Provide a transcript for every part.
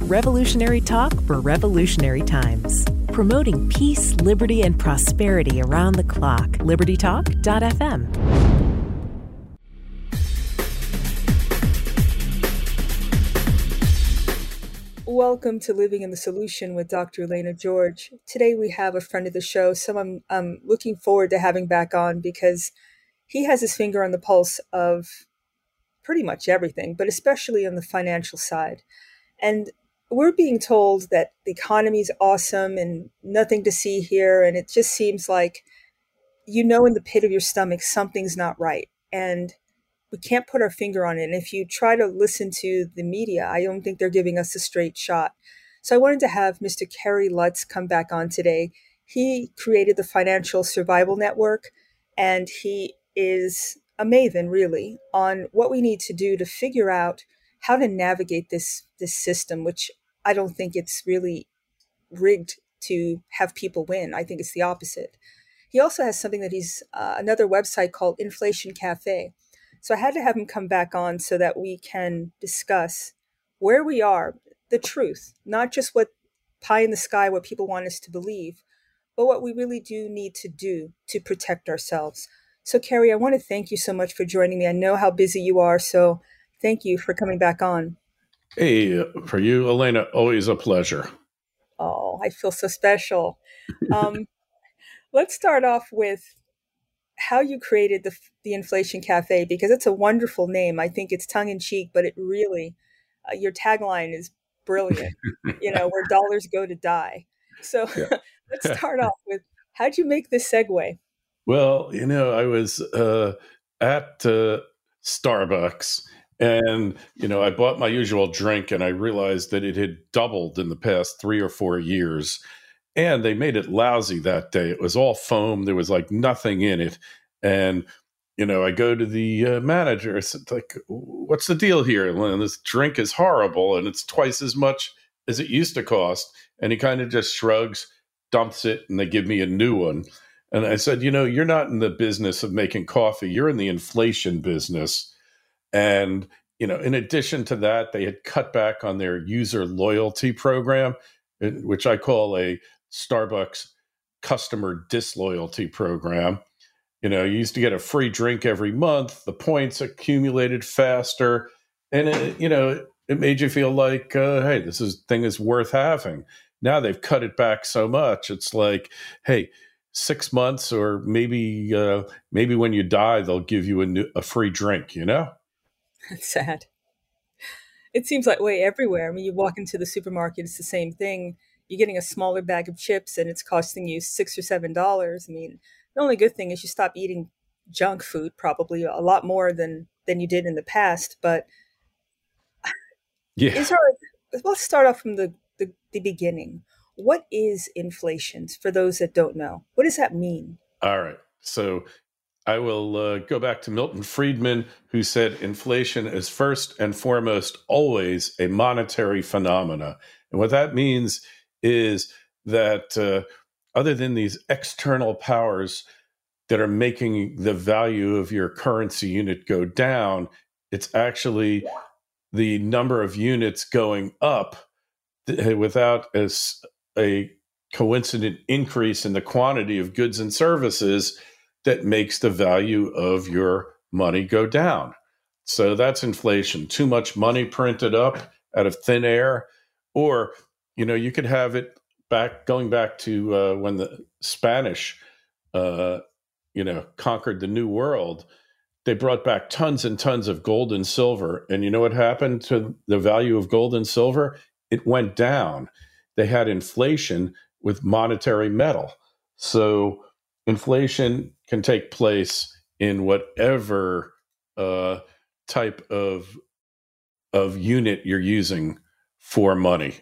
Revolutionary talk for revolutionary times. Promoting peace, liberty, and prosperity around the clock. LibertyTalk.fm. Welcome to Living in the Solution with Dr. Elena George. Today we have a friend of the show, someone I'm looking forward to having back on because he has his finger on the pulse of pretty much everything, but especially on the financial side. And we're being told that the economy is awesome and nothing to see here. And it just seems like, in the pit of your stomach, something's not right. And we can't put our finger on it. And if you try to listen to the media, I don't think they're giving us a straight shot. So I wanted to have Mr. Kerry Lutz come back on today. He created the Financial Survival Network, and he is a maven, really, on what we need to do to figure out how to navigate this system, which I don't think it's really rigged to have people win. I think it's the opposite. He also has something that he's another website called Inflation Cafe. So I had to have him come back on so that we can discuss where we are, the truth, not just what pie in the sky, what people want us to believe, but what we really do need to do to protect ourselves. So Kerry, I want to thank you so much for joining me. I know how busy you are, so thank you for coming back on. Hey, for you, Elena, always a pleasure. Oh, I feel so special. Let's start off with how you created the Inflation Cafe, because it's a wonderful name. I think it's tongue in cheek, but it really, your tagline is brilliant, where dollars go to die. So yeah. Let's start off with, how'd you make this segue? Well, I was at Starbucks and, I bought my usual drink and I realized that it had doubled in the past 3 or 4 years. And they made it lousy that day. It was all foam. There was like nothing in it. And, I go to the manager. I said, like, what's the deal here? And this drink is horrible and it's twice as much as it used to cost. And he kind of just shrugs, dumps it, and they give me a new one. And I said, you're not in the business of making coffee. You're in the inflation business. And, in addition to that, they had cut back on their user loyalty program, which I call a Starbucks customer disloyalty program. You used to get a free drink every month. The points accumulated faster. And, it made you feel like, hey, thing is worth having. Now they've cut it back so much. It's like, hey, 6 months or maybe when you die, they'll give you a free drink, That's sad. It seems that way everywhere. I mean, you walk into the supermarket, it's the same thing. You're getting a smaller bag of chips and it's costing you $6 or $7. I mean, the only good thing is you stop eating junk food, probably a lot more than you did in the past. But yeah, let's start off from the beginning. What is inflation for those that don't know? What does that mean? All right. So I will go back to Milton Friedman, who said inflation is first and foremost always a monetary phenomena. And what that means is that other than these external powers that are making the value of your currency unit go down, it's actually the number of units going up without a coincident increase in the quantity of goods and services that makes the value of your money go down. So that's inflation. Too much money printed up out of thin air. Or, you could have it going back to when the Spanish, conquered the New World. They brought back tons and tons of gold and silver. And you know what happened to the value of gold and silver? It went down. They had inflation with monetary metal. So inflation can take place in whatever type of unit you're using for money.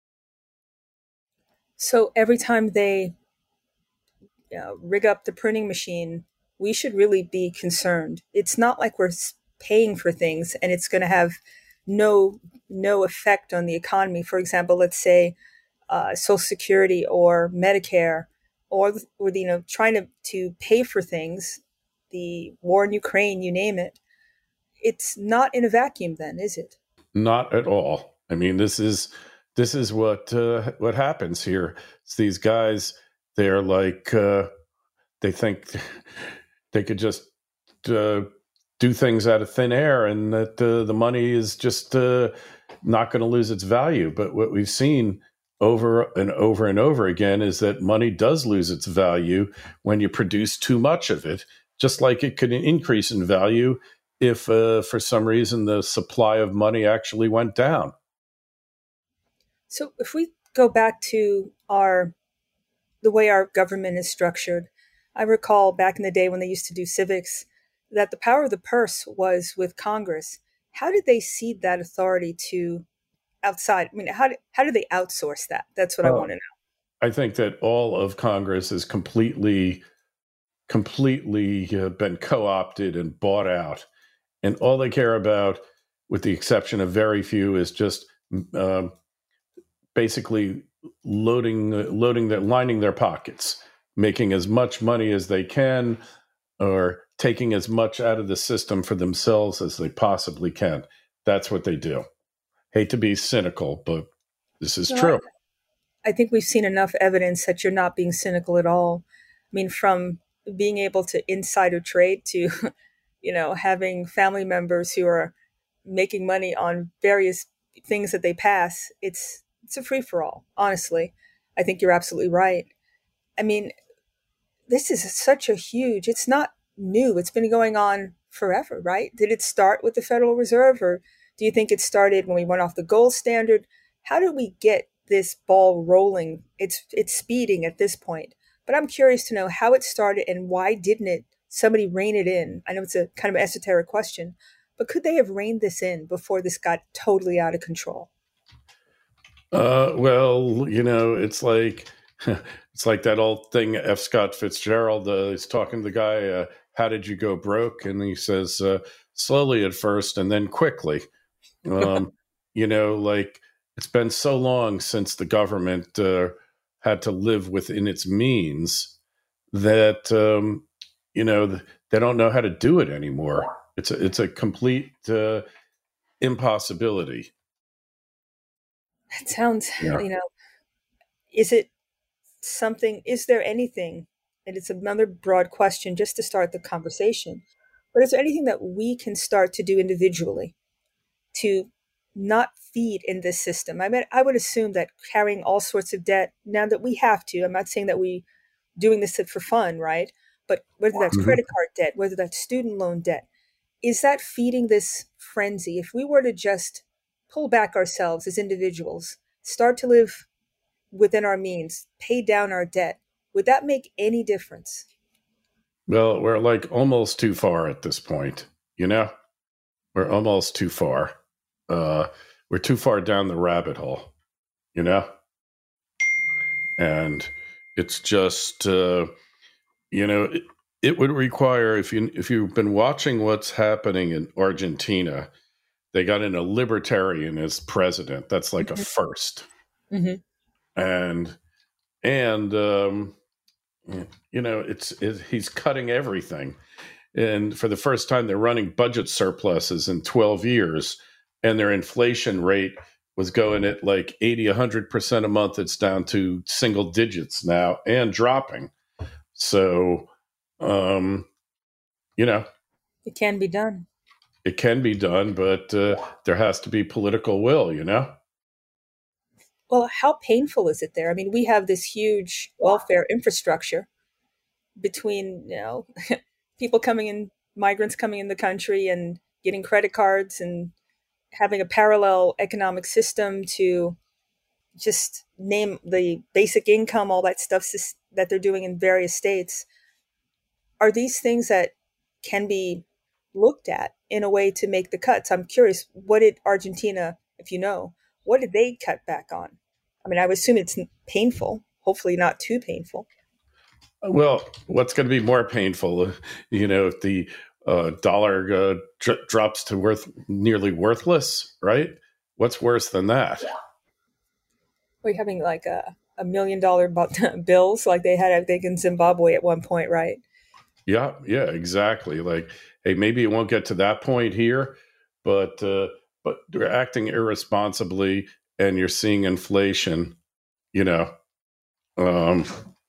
So every time they rig up the printing machine, we should really be concerned. It's not like we're paying for things and it's going to have no effect on the economy. For example, let's say Social Security or Medicare, or trying to pay for things, the war in Ukraine, you name it. It's not in a vacuum then, is it? Not at all. I mean, this is this is what happens here. It's these guys, they're like, they think they could just do things out of thin air, and that the money is just not going to lose its value. But what we've seen over and over and over again is that money does lose its value when you produce too much of it, just like it could increase in value if for some reason the supply of money actually went down. So if we go back to the way our government is structured, I recall back in the day when they used to do civics, that the power of the purse was with Congress. How did they cede that authority to outside? I mean, how did they outsource that? That's what I want to know. I think that all of Congress is completely been co-opted and bought out. And all they care about, with the exception of very few, is just basically lining their pockets, making as much money as they can, or taking as much out of the system for themselves as they possibly can. That's what they do. Hate to be cynical, but this is true. I think we've seen enough evidence that you're not being cynical at all. I mean, from being able to insider trade to, having family members who are making money on various things that they pass, it's a free-for-all, honestly. I think you're absolutely right. I mean, this is it's not new. It's been going on forever, right? Did it start with the Federal Reserve, or do you think it started when we went off the gold standard? How did we get this ball rolling? It's speeding at this point. But I'm curious to know how it started and why didn't somebody rein it in? I know it's a kind of esoteric question, but could they have reined this in before this got totally out of control? Well, it's like that old thing. F. Scott Fitzgerald is talking to the guy. How did you go broke? And he says, slowly at first, and then quickly. Like it's been so long since the government had to live within its means that they don't know how to do it anymore. It's a complete impossibility. That sounds, is there anything, and it's another broad question just to start the conversation, but is there anything that we can start to do individually to not feed in this system? I mean, I would assume that carrying all sorts of debt, now that we have to, I'm not saying that we doing this for fun, right? But whether that's credit card debt, whether that's student loan debt, is that feeding this frenzy? If we were to just pull back ourselves as individuals, start to live within our means, pay down our debt, would that make any difference? Well, we're like almost too far at this point, We're almost too far. We're too far down the rabbit hole, And it's just, it would require, if you've been watching what's happening in Argentina, they got in a libertarian as president. That's like a first. And he's cutting everything. And for the first time, they're running budget surpluses in 12 years. And their inflation rate was going at like 100% a month. It's down to single digits now and dropping. So, it can be done. It can be done, but there has to be political will, Well, how painful is it there? I mean, we have this huge welfare infrastructure between, people migrants coming in the country and getting credit cards and having a parallel economic system to just name the basic income, all that stuff that they're doing in various states. Are these things that can be looked at in a way to make the cuts? I'm curious, what did Argentina, if what did they cut back on? I mean, I would assume it's painful, hopefully not too painful. Well, what's going to be more painful, if the dollar drops to nearly worthless, right? What's worse than that? We're having like a $1 million bills like they had, I think, in Zimbabwe at one point, right? Yeah, exactly. Like, hey, maybe it won't get to that point here, but they're acting irresponsibly, and you're seeing inflation, you know, um,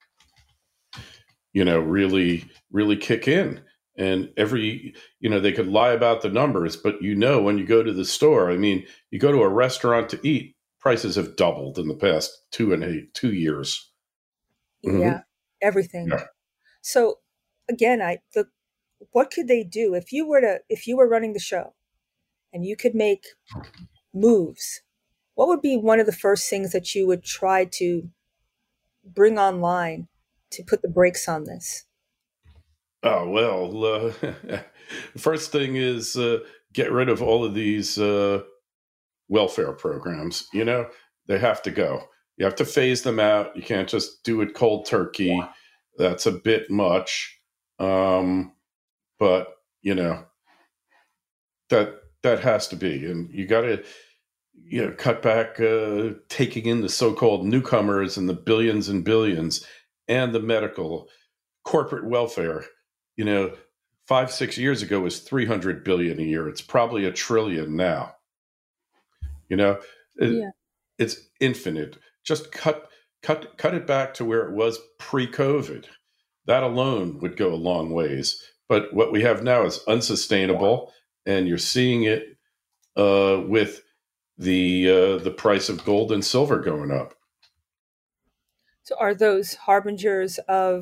really, really kick in. And they could lie about the numbers, but when you go to the store, I mean, you go to a restaurant to eat, prices have doubled in the past 2 years. Yeah, everything. Yeah. So again, what could they do if you were running the show and you could make moves? What would be one of the first things that you would try to bring online to put the brakes on this? Oh, well, first thing is get rid of all of these welfare programs. They have to go. You have to phase them out. You can't just do it cold turkey. That's a bit much. But, that has to be. And you got to, cut back taking in the so-called newcomers and the billions and billions and the medical corporate welfare. 5-6 years ago was 300 billion a year. It's probably $1 trillion now. It's infinite. Just cut it back to where it was pre-COVID. That alone would go a long ways. But what we have now is unsustainable, and you're seeing it with the price of gold and silver going up. So are those harbingers of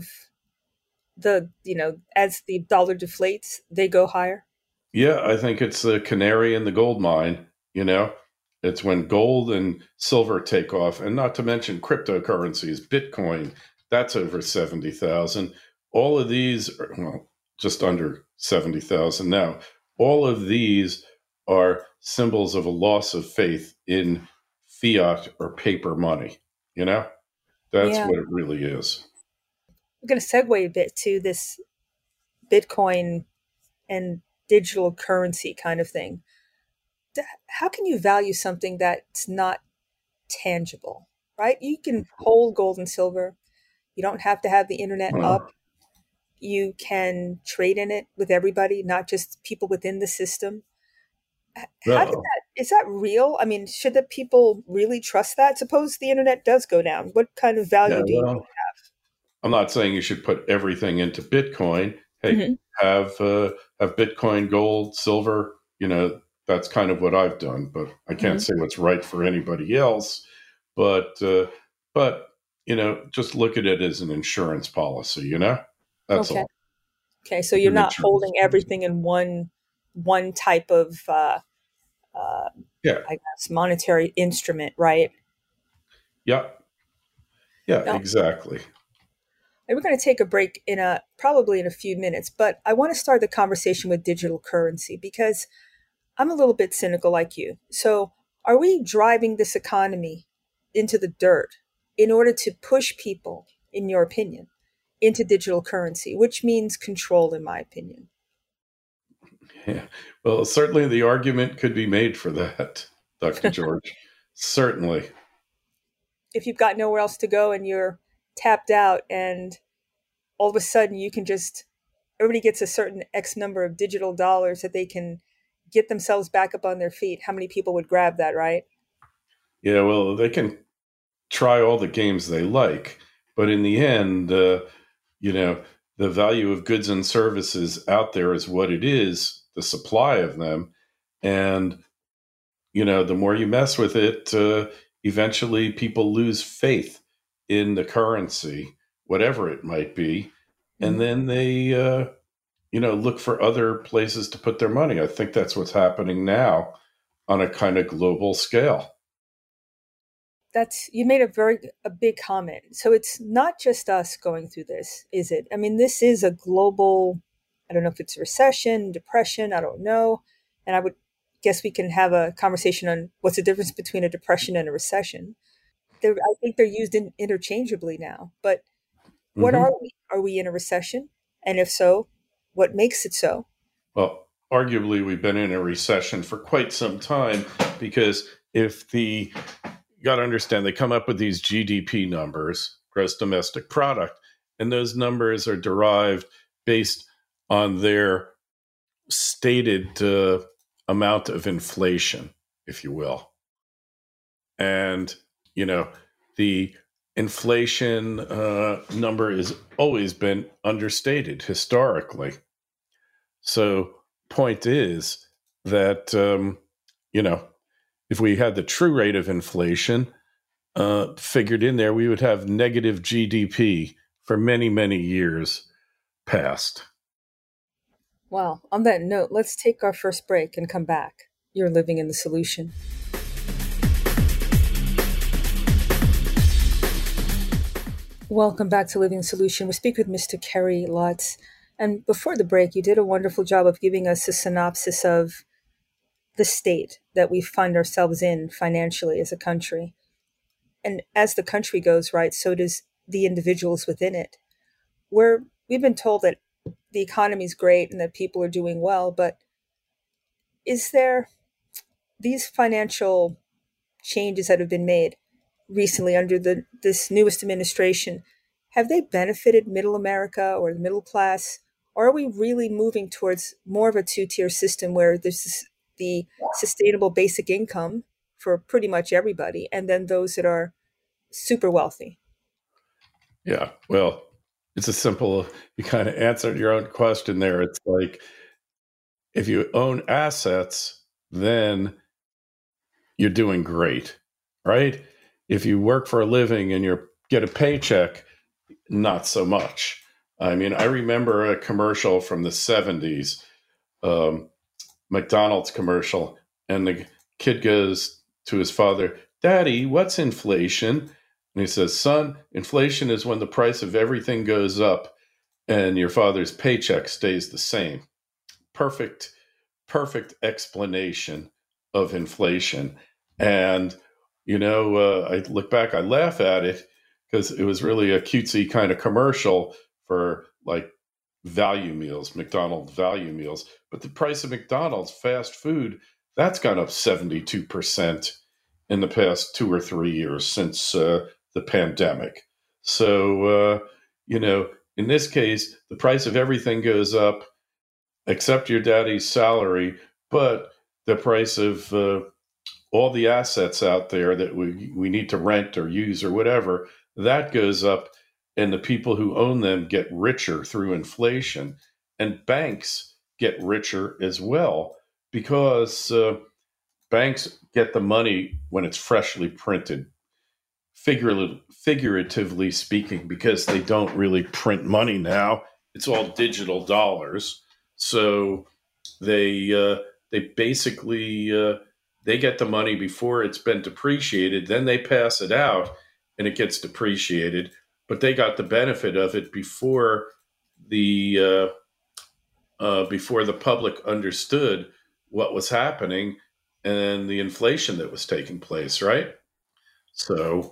as the dollar deflates, they go higher? Yeah, I think it's the canary in the gold mine. It's when gold and silver take off, and not to mention cryptocurrencies, Bitcoin, that's over 70,000. All of these are, just under 70,000 now. All of these are symbols of a loss of faith in fiat or paper money. That's what it really is. We're going to segue a bit to this Bitcoin and digital currency kind of thing. How can you value something that's not tangible, right? You can hold gold and silver. You don't have to have the internet up. You can trade in it with everybody, not just people within the system. Is that real? I mean, should the people really trust that? Suppose the internet does go down. What kind of value do you have? I'm not saying you should put everything into Bitcoin. Hey, have Bitcoin, gold, silver. That's kind of what I've done, but I can't say what's right for anybody else. But just look at it as an insurance policy. That's all. Okay, so you're not holding everything in one type of I guess monetary instrument, right? Yeah, exactly. And we're going to take a break probably in a few minutes, but I want to start the conversation with digital currency because I'm a little bit cynical like you. So are we driving this economy into the dirt in order to push people, in your opinion, into digital currency, which means control, in my opinion? Yeah. Well, certainly the argument could be made for that, Dr. George. Certainly. If you've got nowhere else to go and you're tapped out and all of a sudden everybody gets a certain X number of digital dollars that they can get themselves back up on their feet, how many people would grab that, right? Yeah, well, they can try all the games they like, but in the end, the value of goods and services out there is what it is, the supply of them. And, the more you mess with it, eventually people lose faith in the currency, whatever it might be. And then they, look for other places to put their money. I think that's what's happening now on a kind of global scale. You made a big comment. So it's not just us going through this, is it? I mean, this is a global, I don't know if it's recession, depression, I don't know. And I would guess we can have a conversation on what's the difference between a depression and a recession. I think they're used interchangeably now. But what are we? Are we in a recession? And if so, what makes it so? Well, arguably, we've been in a recession for quite some time because you got to understand, they come up with these GDP numbers, gross domestic product, and those numbers are derived based on their stated amount of inflation, if you will. And, the inflation number has always been understated historically. So, point is that, if we had the true rate of inflation figured in there, we would have negative GDP for many, many years past. Wow. On that note, let's take our first break and come back. You're living in the solution. Welcome back to Living the Solution. We speak with Mr. Kerry Lutz. And before the break, you did a wonderful job of giving us a synopsis of the state that we find ourselves in financially as a country. And as the country goes, right, so does the individuals within it. We've been told that the economy is great and that people are doing well, but is there these financial changes that have been made recently under this newest administration, have they benefited middle America or the middle class? Or are we really moving towards more of a two-tier system where there's the sustainable basic income for pretty much everybody, and then those that are super wealthy? Yeah, well, it's a simple, you kind of answered your own question there. It's like, if you own assets, then you're doing great, right? If you work for a living and you get a paycheck, not so much. I mean, I remember a commercial from the 70s, McDonald's commercial, and the kid goes to his father, "Daddy, what's inflation?" And he says, "Son, inflation is when the price of everything goes up and your father's paycheck stays the same." Perfect explanation of inflation. And, I look back, I laugh at it because it was really a cutesy kind of commercial for like value meals, McDonald's value meals. But the price of McDonald's fast food, that's gone up 72% in the past 2 or 3 years since the pandemic. So, in this case, the price of everything goes up except your daddy's salary, but the price of all the assets out there that we need to rent or use or whatever, that goes up, and the people who own them get richer through inflation. And banks get richer as well because banks get the money when it's freshly printed, figuratively speaking, because they don't really print money now. It's all digital dollars. So they basically they get the money before it's been depreciated. Then they pass it out, and it gets depreciated. But they got the benefit of it before the public understood what was happening and the inflation that was taking place. Right. So,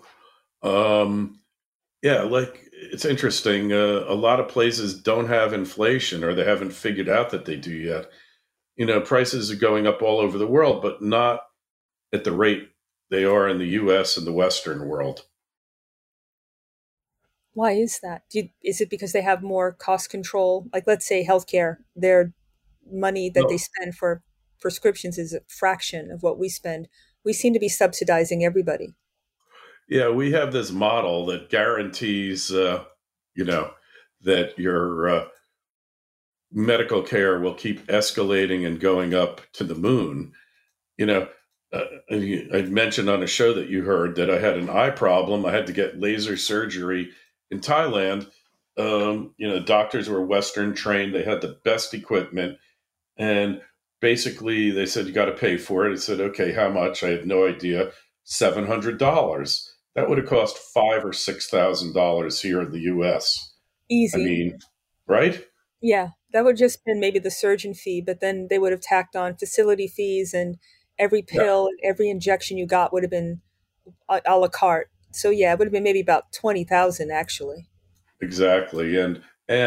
like it's interesting. A lot of places don't have inflation, or they haven't figured out that they do yet. Prices are going up all over the world, but not at the rate they are in the U.S. and the Western world. Why is that? Is it because they have more cost control? Like, let's say healthcare, their money that they spend for prescriptions is a fraction of what we spend. We seem to be subsidizing everybody. Yeah, we have this model that guarantees, that your medical care will keep escalating and going up to the moon. I mentioned on a show that you heard that I had an eye problem. I had to get laser surgery in Thailand. Doctors were Western trained. They had the best equipment. And basically they said, you got to pay for it. I said, okay, how much? I had no idea. $700. That would have cost $5,000 or $6,000 here in the U.S. Easy. I mean, right? Yeah, that would just been maybe the surgeon fee, but then they would have tacked on facility fees, and every pill, every injection you got would have been a la carte. So yeah, it would have been maybe about 20,000 actually. Exactly, and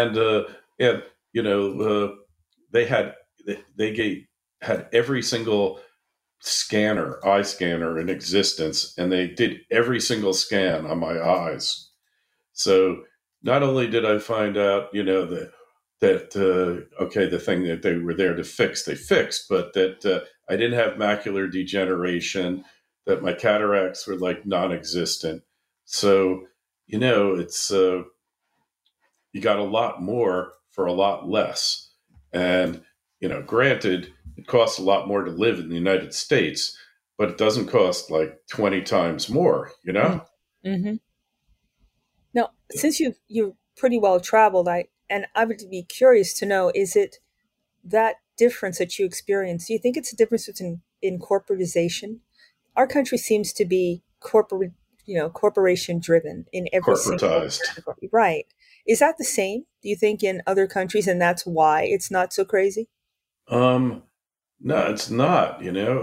they had every single eye scanner in existence, and they did every single scan on my eyes. So not only did I find out, the thing that they were there to fix, they fixed, but that I didn't have macular degeneration, that my cataracts were like non-existent. So, it's you got a lot more for a lot less. And, granted, it costs a lot more to live in the United States, but it doesn't cost like 20 times more, Mm-hmm. Now, since you're pretty well traveled, I would be curious to know, is it that difference that you experience? Do you think it's a difference in corporatization? Our country seems to be corporation driven in every single Corporatized. category. Right. Is that the same, do you think, in other countries, and that's why it's not so crazy? Um, no, it's not,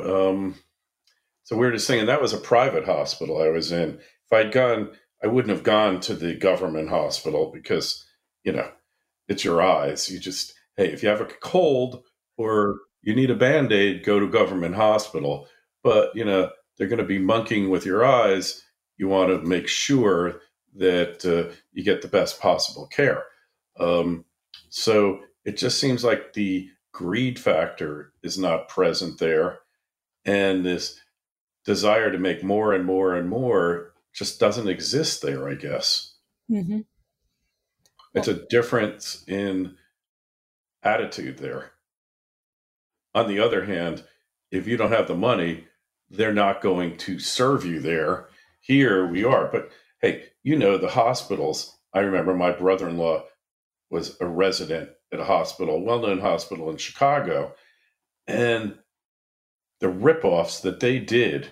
It's the weirdest thing. And that was a private hospital I was in. If I'd gone, I wouldn't have gone to the government hospital because, you know, it's your eyes. You just, hey, if you have a cold or you need a band aid, go to government hospital. But, they're going to be monkeying with your eyes. You want to make sure that you get the best possible care. Um, so it just seems like the greed factor is not present there. And this desire to make more and more and more just doesn't exist there, I guess. Mm-hmm. It's a difference in attitude there. On the other hand, if you don't have the money, they're not going to serve you there. Here we are. But hey, the hospitals. I remember my brother in law was a resident at a hospital, well known hospital in Chicago. And the ripoffs that they did,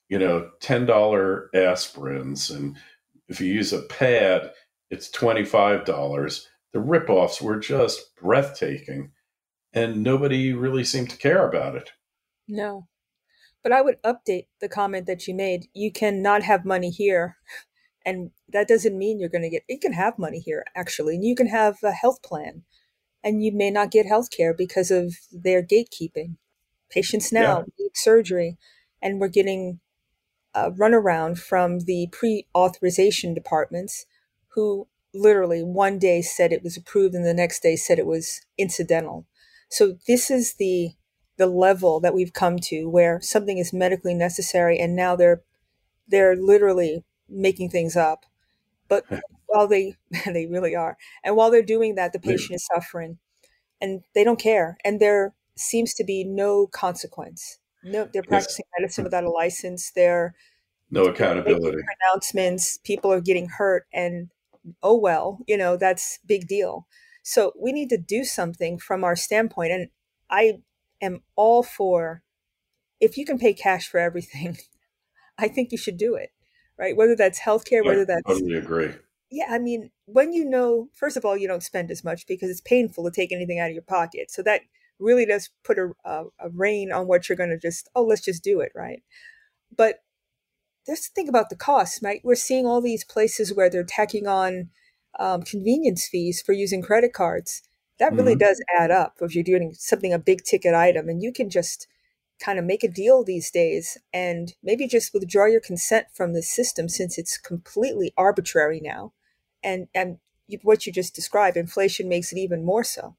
$10 aspirins. And if you use a pad, it's $25. The ripoffs were just breathtaking. And nobody really seemed to care about it. No. But I would update the comment that you made. You cannot have money here. And that doesn't mean you can have money here, actually. And you can have a health plan. And you may not get health care because of their gatekeeping. Patients now need surgery. And we're getting a runaround from the pre-authorization departments who literally one day said it was approved and the next day said it was incidental. So this is the level that we've come to where something is medically necessary and now they're literally making things up. But while they really are. And while they're doing that, the patient is suffering and they don't care. And there seems to be no consequence. No, they're practicing medicine without a license. They're no accountability. Pronouncements, people are getting hurt and oh well, that's big deal. So we need to do something from our standpoint. And I am all for, if you can pay cash for everything, I think you should do it, right? Whether that's healthcare, whether that's... I totally agree. Yeah, I mean, when first of all, you don't spend as much because it's painful to take anything out of your pocket. So that really does put a rein on what you're going to let's just do it, right? But just think about the cost, right? We're seeing all these places where they're tacking on convenience fees for using credit cards. That really does add up if you're doing something, a big ticket item, and you can just kind of make a deal these days and maybe just withdraw your consent from the system since it's completely arbitrary now. And what you just described, inflation makes it even more so.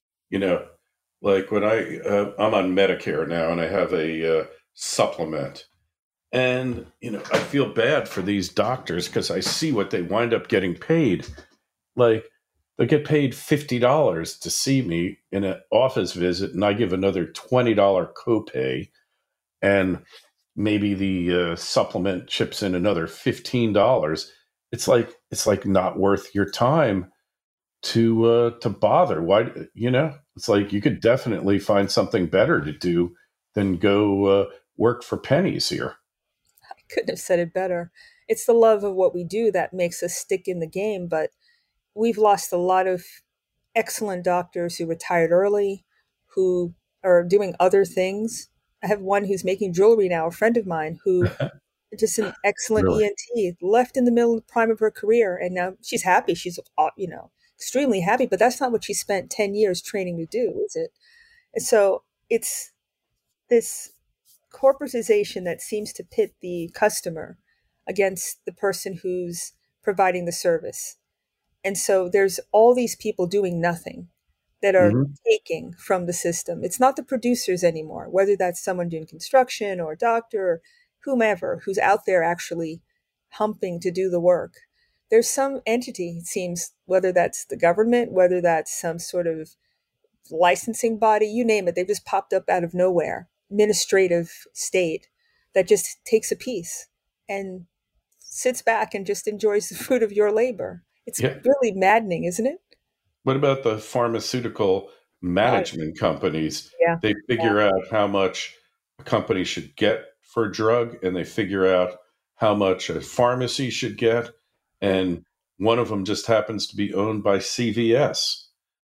Like when I'm on Medicare now and I have a supplement. And, I feel bad for these doctors because I see what they wind up getting paid. Like, they get paid $50 to see me in an office visit, and I give another $20 copay. And maybe the supplement chips in another $15. It's like not worth your time to bother. Why, it's like you could definitely find something better to do than go work for pennies here. Couldn't have said it better. It's the love of what we do that makes us stick in the game, but we've lost a lot of excellent doctors who retired early, who are doing other things. I have one who's making jewelry now, a friend of mine who just an excellent Really? ENT, left in the middle of the prime of her career, and now she's happy. She's extremely happy, but that's not what she spent 10 years training to do, is it? And so it's this corporatization that seems to pit the customer against the person who's providing the service. And so there's all these people doing nothing that are taking from the system. It's not the producers anymore, whether that's someone doing construction or a doctor. whomever who's out there actually humping to do the work, there's some entity, it seems, whether that's the government, whether that's some sort of licensing body, you name it, they've just popped up out of nowhere, administrative state that just takes a piece and sits back and just enjoys the fruit of your labor. It's really maddening, isn't it? What about the pharmaceutical management companies? Yeah. They figure out how much a company should get for a drug, and they figure out how much a pharmacy should get. And one of them just happens to be owned by CVS.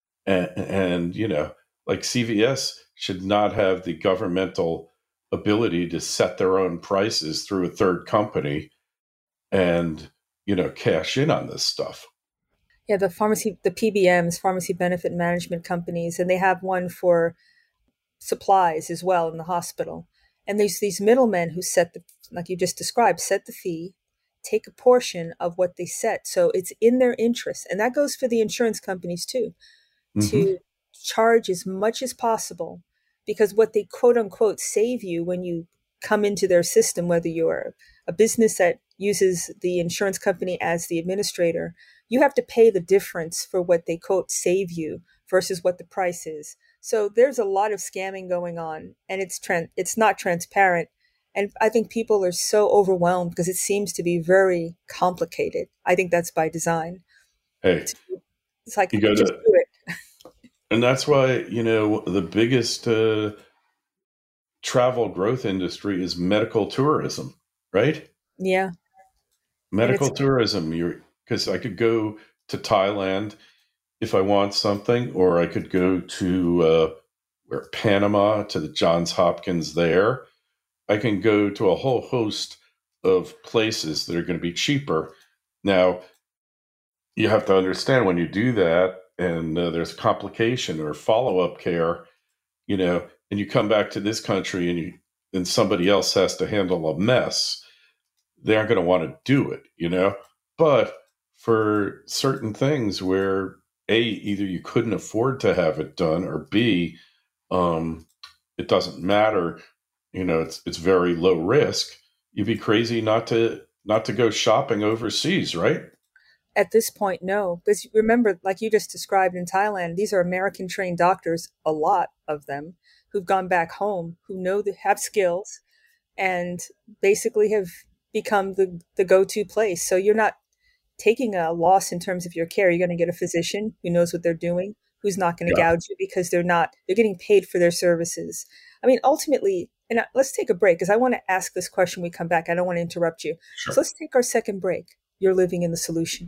And like CVS should not have the governmental ability to set their own prices through a third company and, cash in on this stuff. Yeah, the PBMs, pharmacy benefit management companies, and they have one for supplies as well in the hospital. And there's these middlemen who like you just described, set the fee, take a portion of what they set. So it's in their interest. And that goes for the insurance companies too, to charge as much as possible, because what they quote unquote save you when you come into their system, whether you're a business that uses the insurance company as the administrator, you have to pay the difference for what they quote save you versus what the price is. So there's a lot of scamming going on, and it's not transparent. And I think people are so overwhelmed because it seems to be very complicated. I think that's by design. Hey, it's like, just do it. And that's why, the biggest travel growth industry is medical tourism, right? Yeah. Medical tourism. Because I could go to Thailand if I want something, or I could go to Panama, to the Johns Hopkins there. I can go to a whole host of places that are going to be cheaper. Now, you have to understand when you do that, and there's complication or follow-up care, and you come back to this country and somebody else has to handle a mess, they aren't going to want to do it, But for certain things where A, either you couldn't afford to have it done, or B, it doesn't matter, it's very low risk, you'd be crazy not to go shopping overseas, right? At this point, no. Because remember, like you just described in Thailand, these are American trained doctors, a lot of them, who've gone back home, who have skills, and basically have become the go-to place. So you're not taking a loss in terms of your care. You're going to get a physician who knows what they're doing, who's not going to gouge you because they're getting paid for their services. I mean, ultimately, and let's take a break because I want to ask this question when we come back. I don't want to interrupt you. Sure. So let's take our second break. You're living in the solution.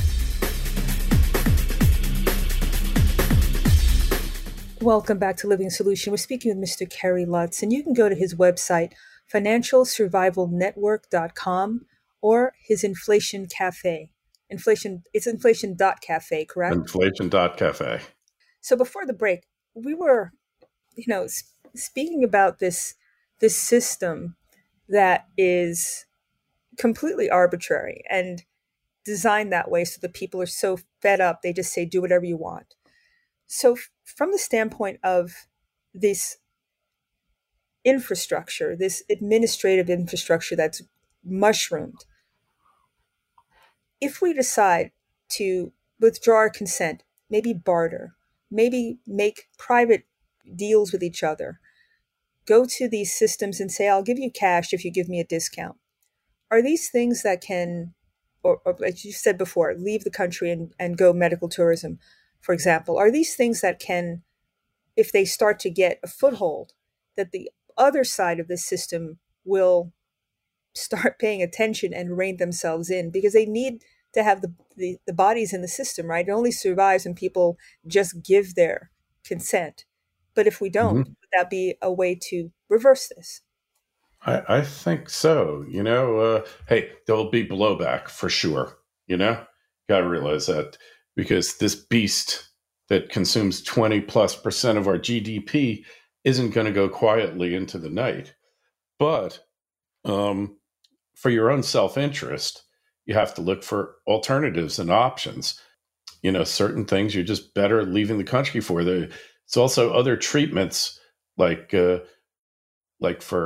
Welcome back to Living in Solution. We're speaking with Mr. Kerry Lutz, and you can go to his website, financialsurvivalnetwork.com, or his Inflation Cafe. It's inflation.cafe, correct? Inflation.cafe. So before the break, we were, speaking about this system that is completely arbitrary and designed that way so that people are so fed up, they just say, do whatever you want. So from the standpoint of this infrastructure, this administrative infrastructure that's mushroomed, if we decide to withdraw our consent, maybe barter, maybe make private deals with each other, go to these systems and say, I'll give you cash if you give me a discount. Are these things that can, or like you said before, leave the country and go medical tourism, for example, are these things that can, if they start to get a foothold, that the other side of the system will start paying attention and rein themselves in, because they need to have the bodies in the system, right? It only survives when people just give their consent. But if we don't, would that be a way to reverse this? I think so. Hey, there'll be blowback for sure. Got to realize that, because this beast that consumes 20+% of our GDP isn't going to go quietly into the night. But for your own self-interest, you have to look for alternatives and options. Certain things you're just better leaving the country for. It's also other treatments like for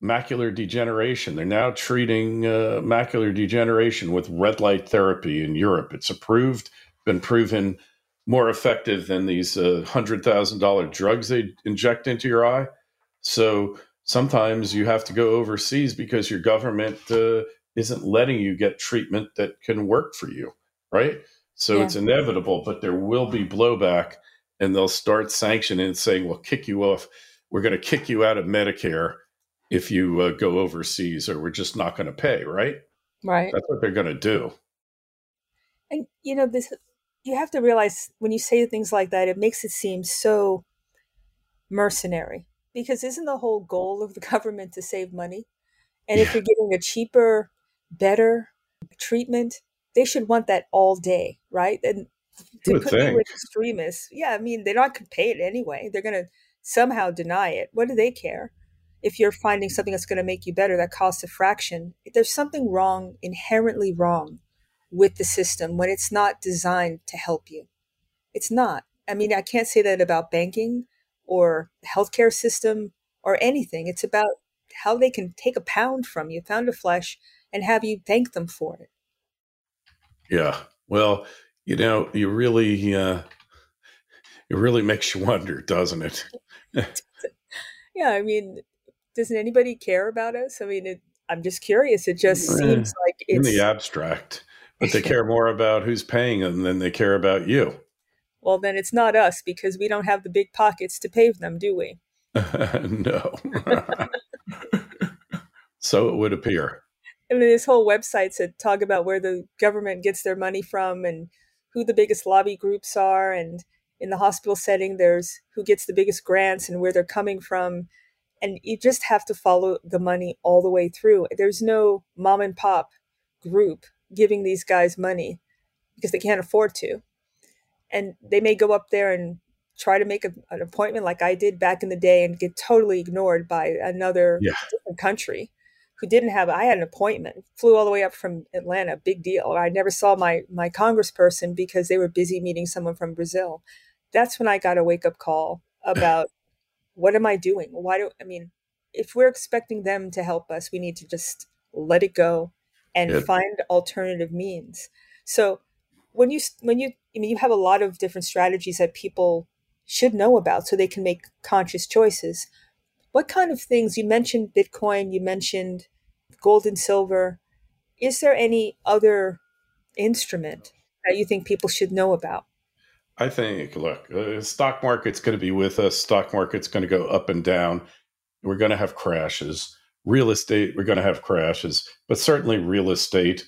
macular degeneration. They're now treating macular degeneration with red light therapy in Europe. It's approved, been proven more effective than these $100,000 drugs they inject into your eye. So sometimes you have to go overseas because your government isn't letting you get treatment that can work for you, right? So Yeah. it's inevitable, but there will be blowback, and they'll start sanctioning and saying, we'll kick you off. We're going to kick you out of Medicare if you go overseas, or we're just not going to pay, right? Right. That's what they're going to do. And this, you have to realize when you say things like that, it makes it seem so mercenary, because isn't the whole goal of the government to save money? And if Yeah, you're getting a cheaper, better treatment, they should want that all day, right? And you to would put you with think. extremists, yeah, I mean, they're not going to pay it anyway. They're going to somehow deny it. What do they care? If you're finding something that's going to make you better that costs a fraction, there's something wrong, inherently wrong with the system when it's not designed to help you. It's not. I mean, I can't say that about banking or the healthcare system or anything. It's about how they can take a pound from you, pound of flesh, and have you thank them for it. Yeah. Well, it really makes you wonder, doesn't it? Yeah, I mean, doesn't anybody care about us? I mean, I'm just curious. It just seems like In the it's, abstract, but they care more about who's paying them than they care about you. well, then it's not us because we don't have the big pockets to pay them, do we? No. So it would appear. I mean, there's whole websites that talk about where the government gets their money from and who the biggest lobby groups are. And in the hospital setting, there's who gets the biggest grants and where they're coming from. And you just have to follow the money all the way through. There's no mom and pop group giving these guys money because they can't afford to. And they may go up there and try to make an appointment like I did back in the day and get totally ignored by another Yeah. different country who didn't have. I had an appointment, flew all the way up from Atlanta, big deal. I never saw my congressperson because they were busy meeting someone from Brazil. That's when I got a wake-up call about what am I doing? If we're expecting them to help us, we need to just let it go and Yeah. find alternative means. So you have a lot of different strategies that people should know about so they can make conscious choices. What kind of things, you mentioned Bitcoin, you mentioned gold and silver. Is there any other instrument that you think people should know about? I think, look, stock market's going to be with us. Stock market's going to go up and down. We're going to have crashes. Real estate, we're going to have crashes, but certainly real estate.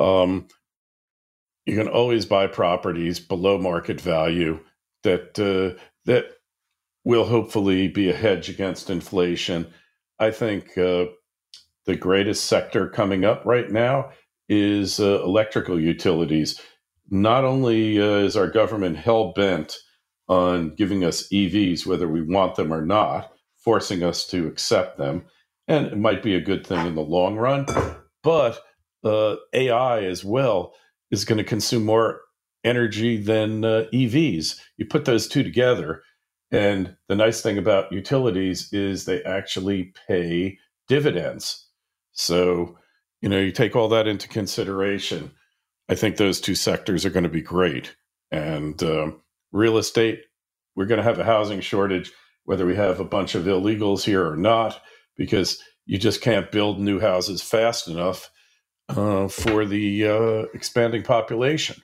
You can always buy properties below market value that will hopefully be a hedge against inflation. I think the greatest sector coming up right now is electrical utilities. Not only is our government hell bent on giving us EVs, whether we want them or not, forcing us to accept them, and it might be a good thing in the long run, but AI as well is going to consume more energy than EVs. You put those two together, and the nice thing about utilities is they actually pay dividends. So, you take all that into consideration. I think those two sectors are going to be great. And real estate, we're going to have a housing shortage, whether we have a bunch of illegals here or not, because you just can't build new houses fast enough for the expanding population.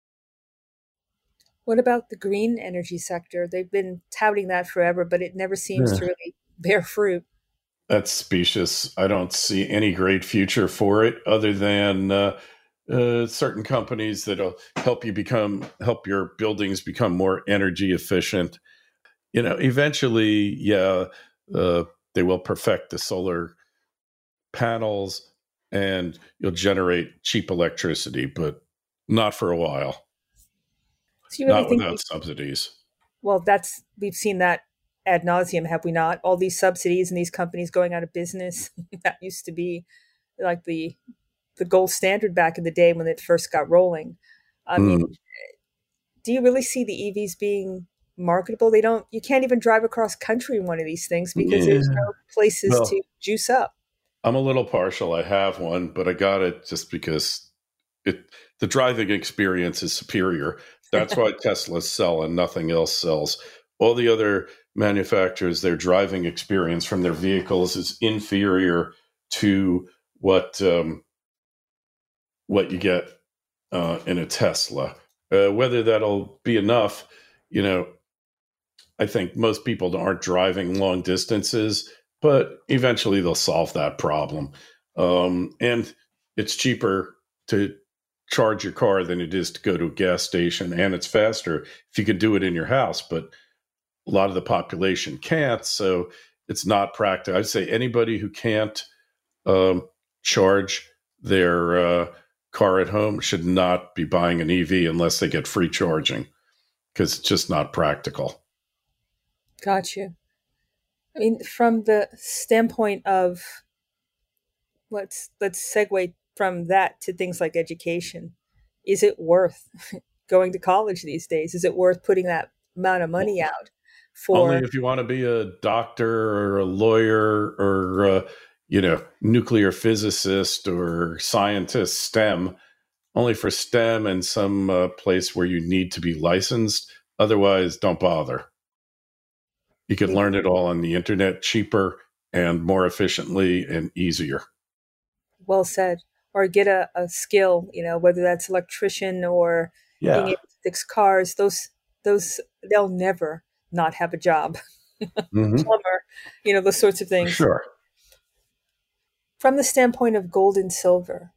What about the green energy sector? They've been touting that forever, but it never seems to really bear fruit. That's specious. I don't see any great future for it other than certain companies that'll help your buildings become more energy efficient. Eventually, they will perfect the solar panels and you'll generate cheap electricity, but not for a while. So you really Not think, without subsidies. well, we've seen that ad nauseum, have we not? All these subsidies and these companies going out of business. That used to be like the gold standard back in the day when it first got rolling. I mean, do you really see the EVs being marketable. You can't even drive across country in one of these things because there's no places to juice up. I'm a little partial. I have one, but I got it just because the driving experience is superior. That's why Teslas sell and nothing else sells. All the other manufacturers, their driving experience from their vehicles is inferior to what you get in a Tesla. Whether that'll be enough, I think most people aren't driving long distances, but eventually they'll solve that problem. And it's cheaper to charge your car than it is to go to a gas station, and it's faster if you could do it in your house. But a lot of the population can't, so it's not practical. I'd say anybody who can't charge their car at home should not be buying an EV unless they get free charging, because it's just not practical. Gotcha. I mean, from the standpoint of let's segue from that to things like education. Is it worth going to college these days? Is it worth putting that amount of money out for? Only if you want to be a doctor or a lawyer or nuclear physicist or scientist, STEM. Only for STEM and some place where you need to be licensed. Otherwise, don't bother. You can learn it all on the internet, cheaper and more efficiently and easier. Well said. Or get a skill, whether that's electrician or being able to fix cars. Those they'll never not have a job. Mm-hmm. Plumber, those sorts of things. Sure. From the standpoint of gold and silver,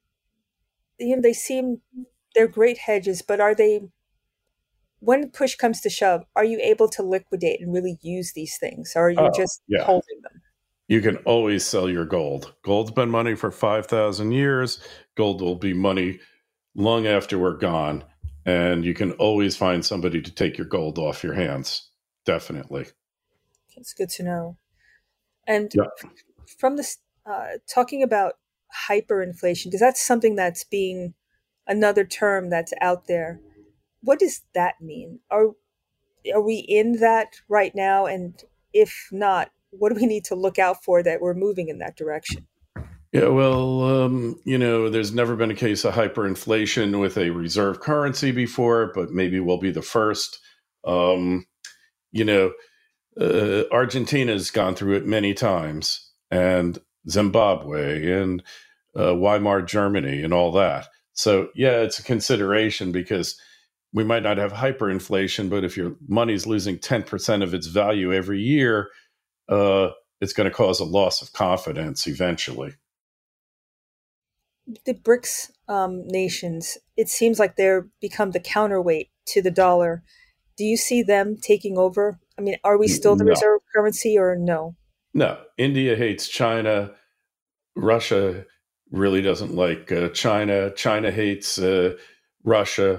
they're great hedges, but are they, when push comes to shove, are you able to liquidate and really use these things? Or are you just holding them? You can always sell your gold. Gold's been money for 5,000 years. Gold will be money long after we're gone. And you can always find somebody to take your gold off your hands. Definitely. That's good to know. And from this, talking about hyperinflation, because that's something that's being another term that's out there. What does that mean? Are we in that right now? And if not, what do we need to look out for that we're moving in that direction? Yeah, well, there's never been a case of hyperinflation with a reserve currency before, but maybe we'll be the first. Argentina's gone through it many times, and Zimbabwe and Weimar Germany and all that. So, it's a consideration because we might not have hyperinflation, but if your money's losing 10% of its value every year, it's going to cause a loss of confidence eventually. The BRICS nations, it seems like they're become the counterweight to the dollar. Do you see them taking over? I mean, are we still the reserve currency or no? No. India hates China. Russia really doesn't like China. China hates Russia.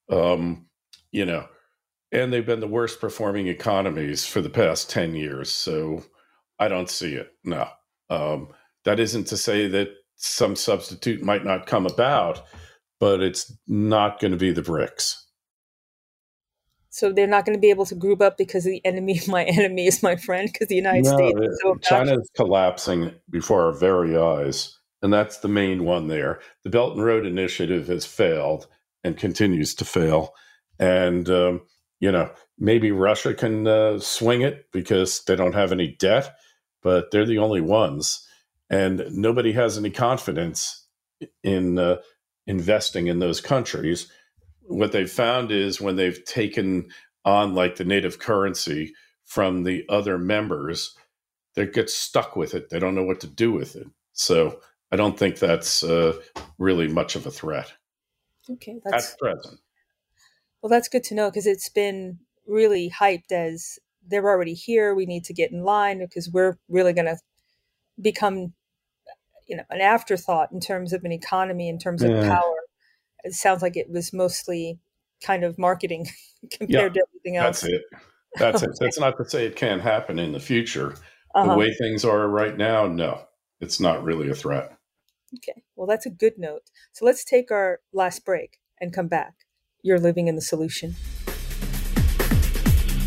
And they've been the worst performing economies for the past 10 years. So I don't see it. No. That isn't to say that some substitute might not come about, but it's not going to be the BRICS. So they're not going to be able to group up because the enemy of my enemy is my friend, because the United States is so China is collapsing before our very eyes. And that's the main one there. The Belt and Road Initiative has failed and continues to fail. And, maybe Russia can swing it because they don't have any debt, but they're the only ones. And nobody has any confidence in investing in those countries. What they've found is when they've taken on like the native currency from the other members, they get stuck with it. They don't know what to do with it. So I don't think that's really much of a threat. Okay, at present. Well, that's good to know because it's been really hyped as they're already here. We need to get in line because we're really going to become, an afterthought in terms of an economy, in terms of power. It sounds like it was mostly kind of marketing compared to everything else. That's it. That's not to say it can't happen in the future. The way things are right now, no, it's not really a threat. Okay. Well, that's a good note. So let's take our last break and come back. You're living in the solution.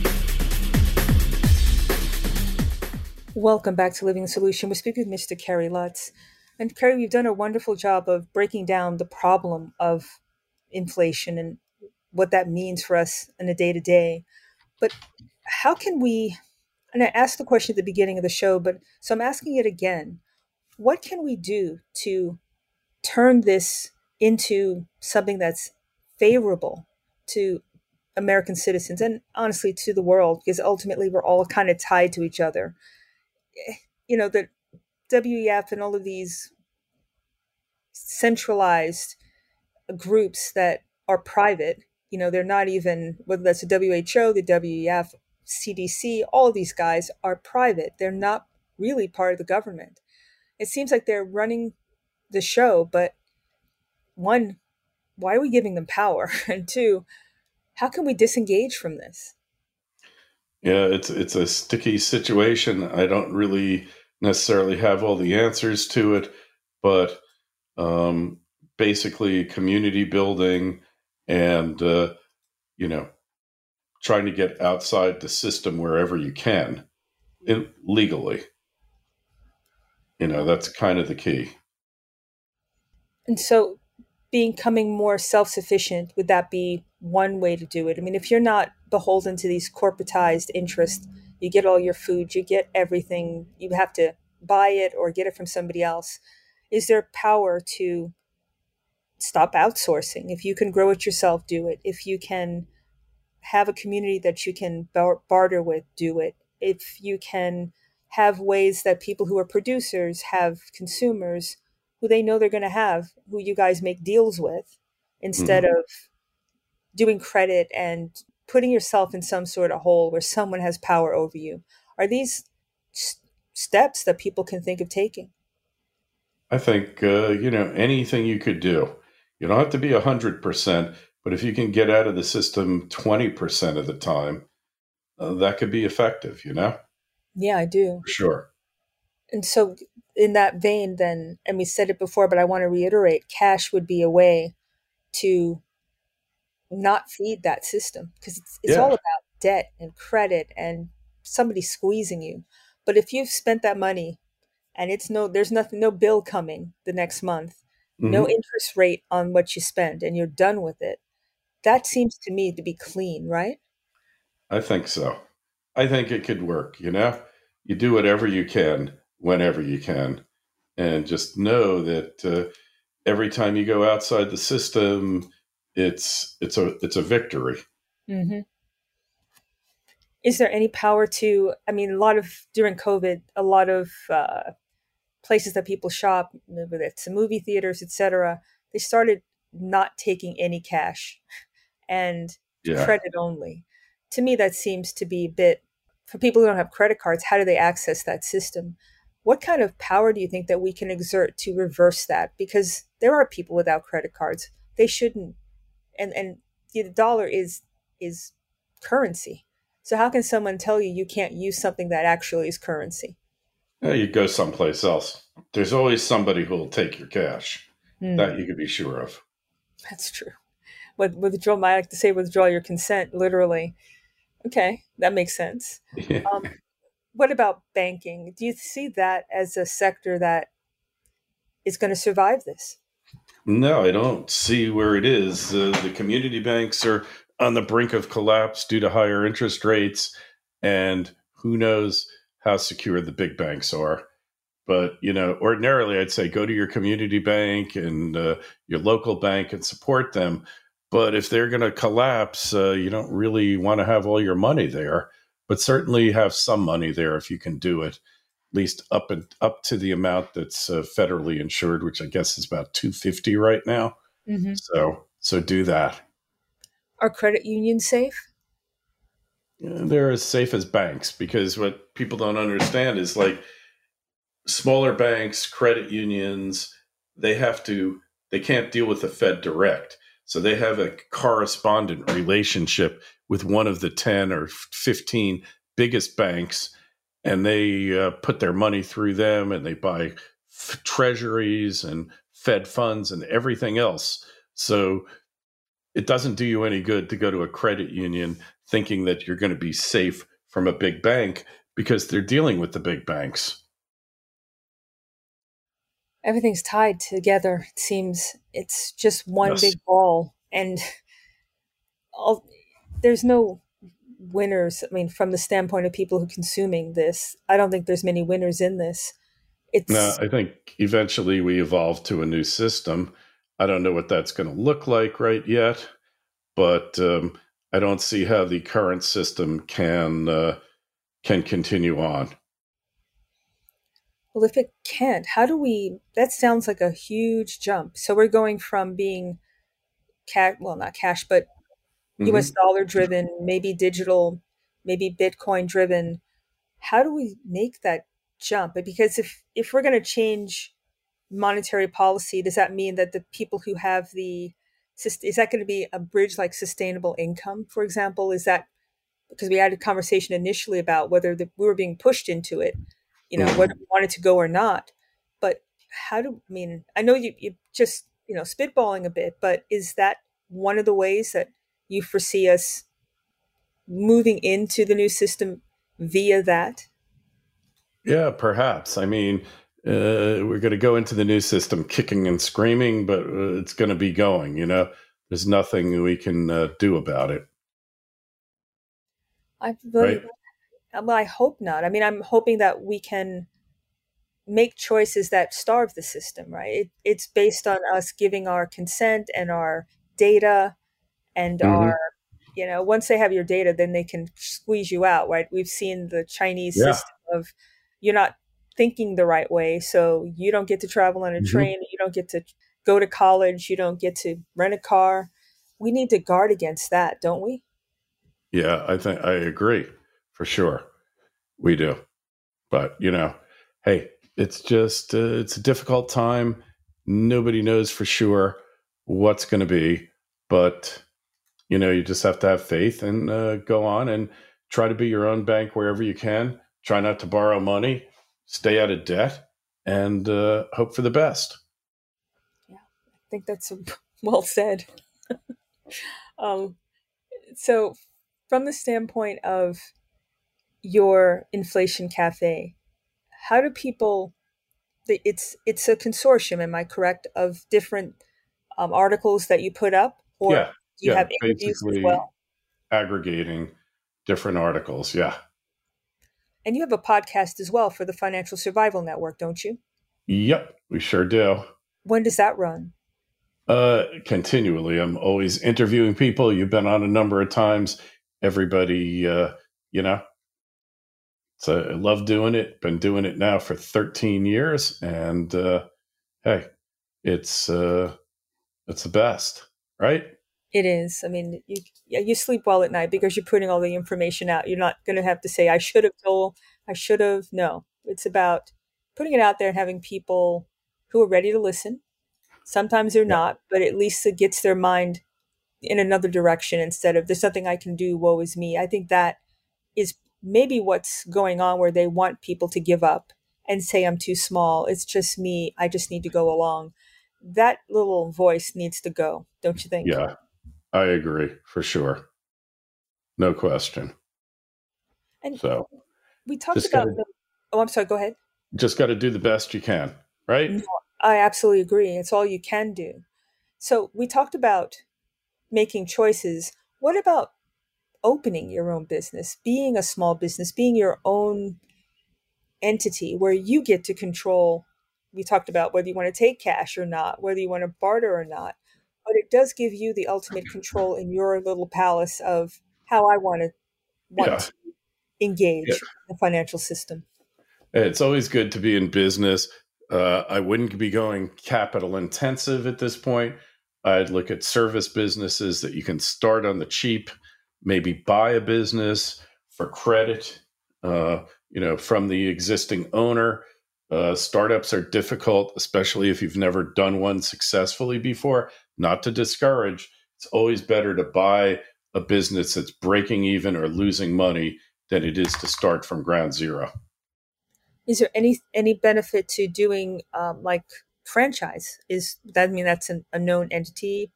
Welcome back to Living the Solution. We're speaking with Mr. Kerry Lutz. And Kerry, you've done a wonderful job of breaking down the problem of inflation and what that means for us in a day to day. But how can we, and I asked the question at the beginning of the show, but so I'm asking it again. What can we do to turn this into something that's favorable to American citizens and honestly to the world? Because ultimately we're all kind of tied to each other. The WEF and all of these centralized groups that are private, they're not even, whether that's the WHO, the WEF, CDC, all of these guys are private. They're not really part of the government. It seems like they're running the show, but one, why are we giving them power? And two, how can we disengage from this? Yeah, it's a sticky situation. I don't really necessarily have all the answers to it, but basically community building and trying to get outside the system wherever you can, legally. That's kind of the key. And so becoming more self-sufficient, would that be one way to do it? I mean, if you're not beholden to these corporatized interests, you get all your food, you get everything, you have to buy it or get it from somebody else. Is there power to stop outsourcing? If you can grow it yourself, do it. If you can have a community that you can barter with, do it. If you can have ways that people who are producers have consumers who they know they're going to have, who you guys make deals with, instead of doing credit and putting yourself in some sort of hole where someone has power over you. Are these steps that people can think of taking? I think, anything you could do. You don't have to be 100%, but if you can get out of the system 20% of the time, that could be effective, Yeah, I do. For sure. And so in that vein then, and we said it before, but I want to reiterate, cash would be a way to not feed that system, because it's all about debt and credit and somebody squeezing you. But if you've spent that money and there's no bill coming the next month, no interest rate on what you spend, and you're done with it, that seems to me to be clean, right? I think so. I think it could work, You do whatever you can, whenever you can, and just know that every time you go outside the system, it's a victory. Mm-hmm. Is there any power to, during COVID, a lot of places that people shop, whether it's the movie theaters, etc., they started not taking any cash and credit only. To me, that seems to be a bit, for people who don't have credit cards, how do they access that system? What kind of power do you think that we can exert to reverse that? Because there are people without credit cards. They shouldn't. And the dollar is currency. So how can someone tell you can't use something that actually is currency? You go someplace else. There's always somebody who will take your cash. That you can be sure of. That's true. Withdraw, I like to say withdraw your consent, literally. Okay, that makes sense. Yeah. What about banking? Do you see that as a sector that is going to survive this? No, I don't see where it is. The community banks are on the brink of collapse due to higher interest rates, and who knows how secure the big banks are. But, ordinarily I'd say go to your community bank and your local bank and support them. But if they're going to collapse, you don't really want to have all your money there, but certainly have some money there if you can do it, at least up to the amount that's federally insured, which I guess is about $250 right now. Mm-hmm. So do that. Are credit unions safe? They're as safe as banks, because what people don't understand is, like, smaller banks, credit unions, they can't deal with the Fed direct. So they have a correspondent relationship with one of the 10 or 15 biggest banks, and they put their money through them, and they buy treasuries and Fed funds and everything else. So it doesn't do you any good to go to a credit union thinking that you're going to be safe from a big bank, because they're dealing with the big banks. Everything's tied together. It seems it's just one Yes. big ball, and there's no winners. I mean, from the standpoint of people who are consuming this, I don't think there's many winners in this. No, I think eventually we evolve to a new system. I don't know what that's going to look like right yet, but I don't see how the current system can continue on. Well, if it can't, how do we? That sounds like a huge jump. So we're going from being not cash, but US dollar driven, maybe digital, maybe Bitcoin driven. How do we make that jump? Because if we're going to change monetary policy, does that mean that the people who have is that going to be a bridge like sustainable income, for example? Is that because we had a conversation initially about whether we were being pushed into it, whether we wanted to go or not. But I know you just, spitballing a bit, but is that one of the ways that you foresee us moving into the new system via that? Yeah, perhaps. I mean, we're going to go into the new system kicking and screaming, but it's going to be going, there's nothing we can do about it. Right? Well, I hope not. I mean, I'm hoping that we can make choices that starve the system, right? It's based on us giving our consent and our data and our, once they have your data, then they can squeeze you out, right? We've seen the Chinese system of you're not thinking the right way, so you don't get to travel on a train, you don't get to go to college, you don't get to rent a car. We need to guard against that, don't we? Yeah, I agree for sure. We do. But, hey, it's just, it's a difficult time. Nobody knows for sure what's going to be, but, you just have to have faith and go on and try to be your own bank wherever you can. Try not to borrow money, stay out of debt, and hope for the best. Yeah, I think that's well said. So from the standpoint of your Inflation Cafe, how do people, it's a consortium, am I correct, of different articles that you put up? Or do you have interviews as well? Aggregating different articles, yeah. And you have a podcast as well for the Financial Survival Network, don't you? Yep, we sure do. When does that run? Continually. I'm always interviewing people. You've been on a number of times. Everybody, so I love doing it. Been doing it now for 13 years. And hey, it's the best, right? It is. I mean, you sleep well at night because you're putting all the information out. You're not going to have to say, I should have. No, it's about putting it out there and having people who are ready to listen. Sometimes they're not, but at least it gets their mind in another direction instead of there's something I can do, woe is me. I think that is maybe what's going on, where they want people to give up and say, I'm too small. It's just me. I just need to go along. That little voice needs to go, don't you think? Yeah, I agree for sure. No question. And so we talked about I'm sorry, go ahead. Just got to do the best you can, right? No, I absolutely agree. It's all you can do. So we talked about making choices. What about opening your own business, being a small business, being your own entity where you get to control? We talked about whether you want to take cash or not, whether you want to barter or not, but it does give you the ultimate control in your little palace of how I want to engage the financial system. It's always good to be in business. I wouldn't be going capital intensive at this point. I'd look at service businesses that you can start on the cheap, maybe buy a business for credit, from the existing owner. Startups are difficult, especially if you've never done one successfully before. Not to discourage, it's always better to buy a business that's breaking even or losing money than it is to start from ground zero. Is there any benefit to doing like franchise? That's a known entity?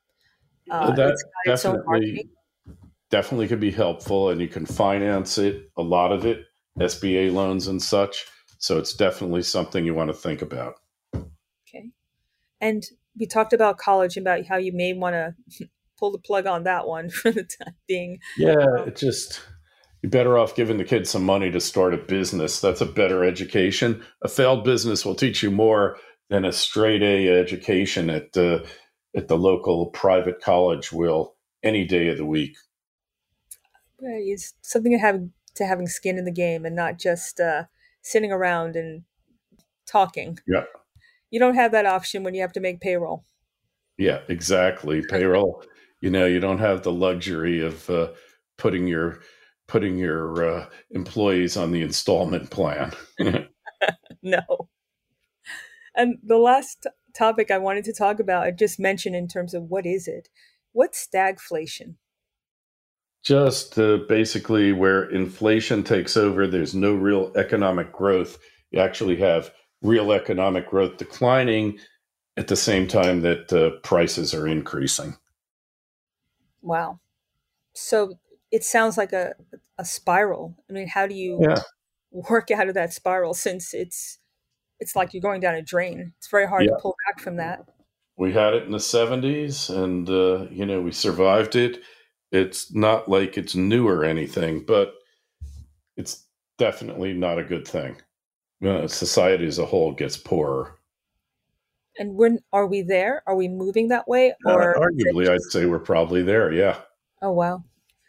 That definitely could be helpful, and you can finance it, a lot of it, SBA loans and such. So it's definitely something you want to think about. Okay. And we talked about college, about how you may want to pull the plug on that one for the time being. Yeah, you're better off giving the kids some money to start a business. That's a better education. A failed business will teach you more than a straight A education at the local private college will any day of the week. It's something to having skin in the game and not just sitting around and talking. Yeah. You don't have that option when you have to make payroll. Yeah, exactly. Payroll, you don't have the luxury of putting your employees on the installment plan. No. And the last topic I wanted to talk about, I just mentioned in terms of what is it? What's stagflation? Just basically where inflation takes over, there's no real economic growth. You actually have real economic growth declining at the same time that prices are increasing. Wow. So it sounds like a spiral. I mean, how do you work out of that spiral, since it's like you're going down a drain? It's very hard to pull back from that. We had it in the 70s and, we survived it. It's not like it's new or anything, but it's definitely not a good thing. Society as a whole gets poorer. And when are we there? Are we moving that way? Or arguably, I'd say we're probably there. Yeah. Oh, wow.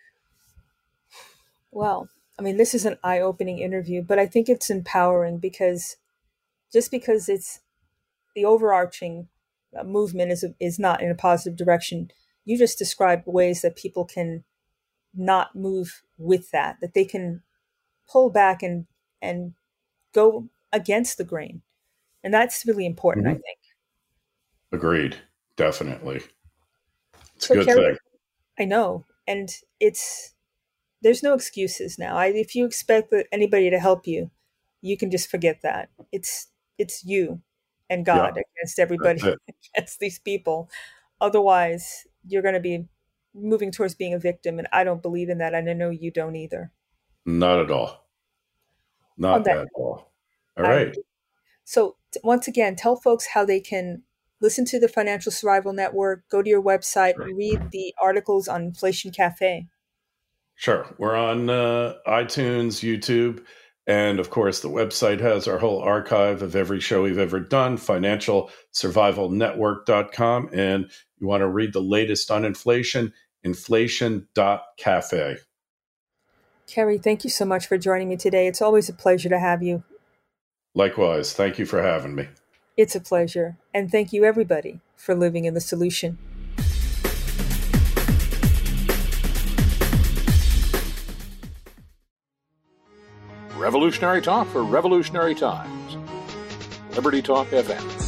Well, I mean, this is an eye-opening interview, but I think it's empowering because it's the overarching movement is not in a positive direction. You just described ways that people can not move with that they can pull back and go against the grain. And that's really important, I think. Agreed. Definitely. It's a good thing. I know. And there's no excuses now. If you expect anybody to help you, you can just forget that. It's you and God against everybody, against these people. Otherwise, you're going to be moving towards being a victim. And I don't believe in that. And I know you don't either. Not at all. Not at all. All right. So once again, tell folks how they can listen to the Financial Survival Network, go to your website, read the articles on Inflation Cafe. Sure. We're on iTunes, YouTube, and of course the website has our whole archive of every show we've ever done, financialsurvivalnetwork.com. And you want to read the latest on inflation, inflation.cafe. Kerry, thank you so much for joining me today. It's always a pleasure to have you. Likewise. Thank you for having me. It's a pleasure. And thank you, everybody, for living in the solution. Revolutionary talk for revolutionary times. Liberty Talk FM.